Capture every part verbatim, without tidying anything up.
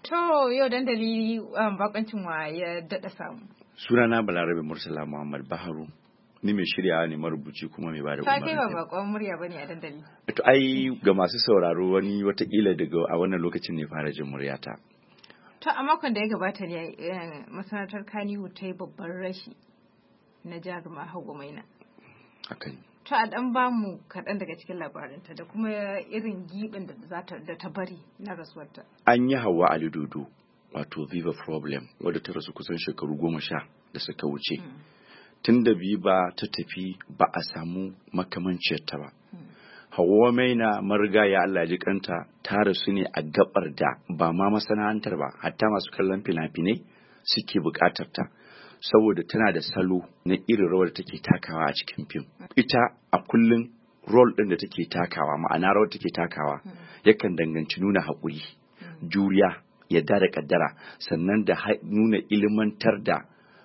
To yau dandali um, bakoncin wa ya daɗa samu. Sunana Balarabe Murtala Muhammad Baharu. Ni mai shiryawa ne, marubuci kuma mai bada umarni. Fa kai ba bakon murya bane a dandali. To ai ga masu sauraro wani watakila daga a wannan lokacin ne fara jin muryata. To a makon da ya gabata ne masana'antar Kannywood ta yi babban rashi na jaruma Hauwa Maina. Hakan. To a dan ba mu kaɗan daga cikin labarinta da kuma irin giɓin da da ta bari na rasuwarta. An yi Hauwa Ali Dodo wato Viva Problem wadda ta rasu kusan shekaru goma sha da suka wuce. Mm. Tun da Viva ta tafi ba a samu makamanciyarta ba. Mm. Hauwa Maina marigaya Allah ji kanta ta rasu ne a gabar da ba ma masana'antar ba hatta masu kallon fina-finai suke bukatar ta. Saboda tana da salo na irin rawar da take takawa a cikin fim. Ita a kullum role ɗin da take takawa ma'ana rawar take takawa yakan danganci nuna haƙuri, juriya, yadda da ƙaddara, sannan da nuna ilimantar da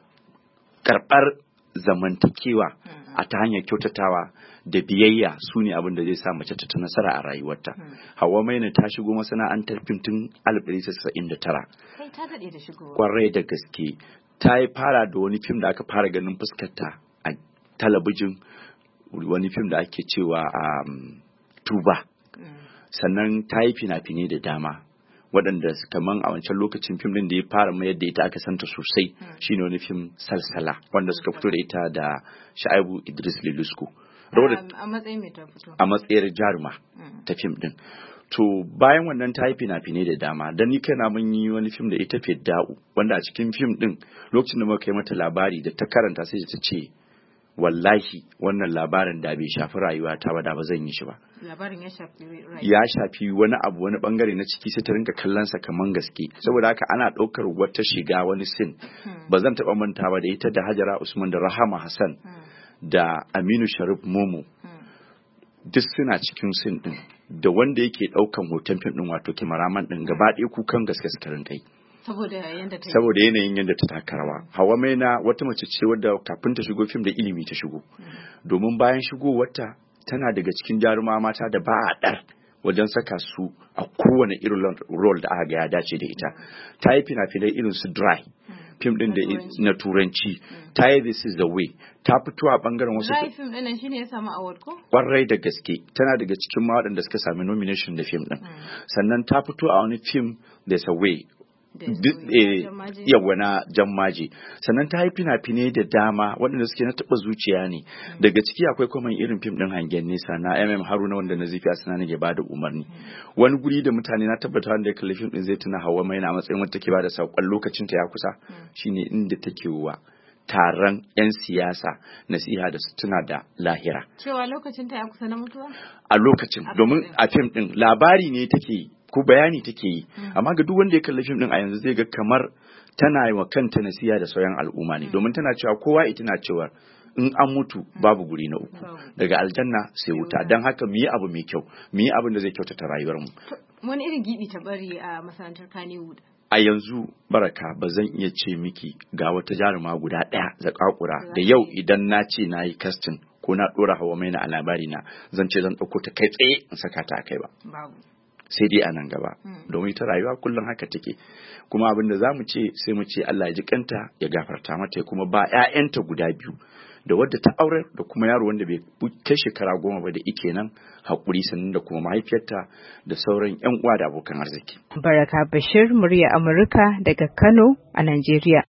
karɓar zamantakewa a ta hanyar kyautatawa da biyayya su ne abin da zai sa mace ta nasara a rayuwarta. Hauwa Maina ta shigo masana'antar fim tun alif ɗari tara da casa'in da tara. Kai ta daɗe da shigowa. Kwarai da gaske. Ta yi fara da wani fim da aka fara ganin fuskarta a talabijin, wani fim da ake cewa a um, Tuba. Mm. Sannan ta yi fina-finai da dama waɗanda kaman a wancan lokacin fim ɗin da ya fara mayar da ita aka santa sosai. Mm. Shine wani fim Salsala wanda suka fito da ita da Sha'ibu Idris Lilusku. A matsayin mai ta fito? A matsayin jaruma ta fim ɗin. To bayan wannan ta yi fina-finai da dama, don ni kaina mun yi wani fim da ita Fidda'u wanda a cikin fim ɗin lokacin da muka yi mata labari da ta karanta sai ta ce wallahi wannan labarin da bai shafi rayuwa ta ba da ba zan yi shi ba. Labarin ya shafi rayuwa. Ya shafi wani abu wani bangare na ciki sai ta rinka kallon sa kaman gaske. Saboda haka ana ɗaukar wata shiga wani sin. Ba zan taɓa manta ba da ita da Hajara Usman da Rahama Hassan da Aminu Sharif Momo. Duk suna cikin sin ɗin. Da wanda yake ɗaukan hoton fim ɗin wato kimaraman ɗin gaba ɗaya kukan gaske suka rinka yi. Saboda yanayin yadda ta taka rawa. Hauwa Maina wata mace ce wadda kafin ta shigo fim da ilimi ta shigo. Domin bayan shigowarta tana daga cikin jaruma mata da ba a ɗar wajen saka su a kowane irin role da aka ga ya dace da ita. Ta yi fina-finai irin su Dry. Fim ɗin da na turanci. Ta yi This is the Way. Ta fito a bangaren wasu. Dry fim ɗin shine ya samu award ko? Kwarai da gaske. Tana daga cikin ma waɗanda suka sami nomination da fim ɗin. Sannan ta fito a wani fim There's a Way. Yawa na Jammaji. Sannan ta yi fina-finai da dama waɗanda suke na taɓa zuciya ne. Daga ciki akwai kuma irin fim ɗin Hangen Nesa na M M Haruna wanda na Zifi Asana nake ba da umarni. Wani guri da mutane na tabbata wanda ya kalli fim ɗin zai tuna Hauwa Maina a matsayin wata take ba da saƙon lokacin ta ya kusa. Shine inda take wa taron 'yan siyasa nasiha da su tuna da lahira. Cewa lokacin ta ya kusa na mutuwa? A lokacin, domin a fim ɗin labari ne take ko bayani take yi. Amma ga duk wanda ya kalli fim ɗin a yanzu zai ga kamar tana yi wa kanta nasiha da sauran al'umma ne. Domin tana cewa kowa ita na cewa in an mutu babu guri na uku. Daga aljanna sai wuta. Don haka mu yi abu mai kyau, mu yi abin da zai kyautata rayuwarmu. Wani irin gibi ta bari a masana'antar Kannywood? A yanzu Baraka ba zan iya ce miki ga wata jaruma guda ɗaya zakakura da yau idan na ce na yi casting ko na ɗora Hauwa Maina a labari na zan ce zan ɗauko ta kai tsaye in saka ta kai ba. Sai dai a nan gaba domin ta rayuwa kullum haka take. Kuma abin da za mu ce sai mu ce Allah ya ji kanta ya gafarta mata ya kuma ba 'ya'yanta guda biyu da wadda ta aure da kuma yaro wanda bai kai shekara goma ba da ike nan haƙuri sannan da kuma mahaifiyarta da sauran 'yan uwa da abokan arziki. Baraka Bashir, murya Amurka daga Kano a Najeriya.